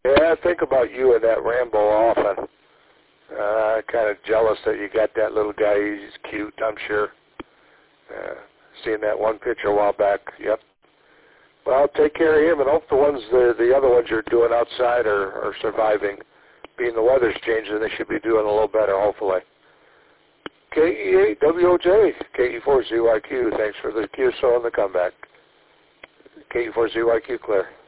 Yeah, I think about you and that Rambo often. Kind of jealous that you got that little guy. He's cute, I'm sure. Seen that one picture a while back. Yep. Well, take care of him, and hope the other ones you're doing outside are surviving. Being the weather's changing, they should be doing a little better, hopefully. KE8WOJ, KE4ZYQ. Thanks for the QSO and the comeback. KE4ZYQ, clear.